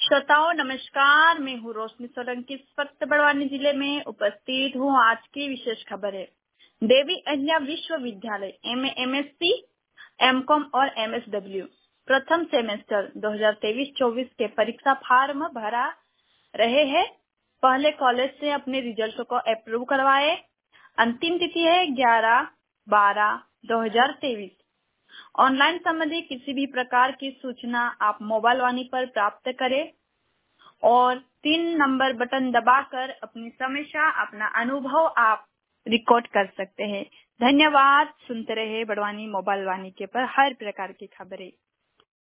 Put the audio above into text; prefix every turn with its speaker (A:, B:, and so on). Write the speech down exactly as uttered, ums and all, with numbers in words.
A: श्रोताओं नमस्कार, मैं हूँ रोशनी सोलंकी। इस वक्त बड़वानी जिले में उपस्थित हूँ। आज की विशेष खबर है Devi Ahilya Vishwavidyalaya M A M S C M com और एम एस डब्ल्यू प्रथम सेमेस्टर दो हज़ार तेईस चौबीस के परीक्षा फॉर्म भरा रहे हैं। पहले कॉलेज से अपने रिजल्ट को अप्रूव करवाए। अंतिम तिथि है ग्यारह बारह दो हजार तेईस। ऑनलाइन संबंधी किसी भी प्रकार की सूचना आप मोबाइल वाणी पर प्राप्त करें और तीन नंबर बटन दबाकर अपनी समस्या, अपना अनुभव आप रिकॉर्ड कर सकते हैं। धन्यवाद। सुनते रहे बड़वानी मोबाइल वाणी के पर हर प्रकार की खबरें।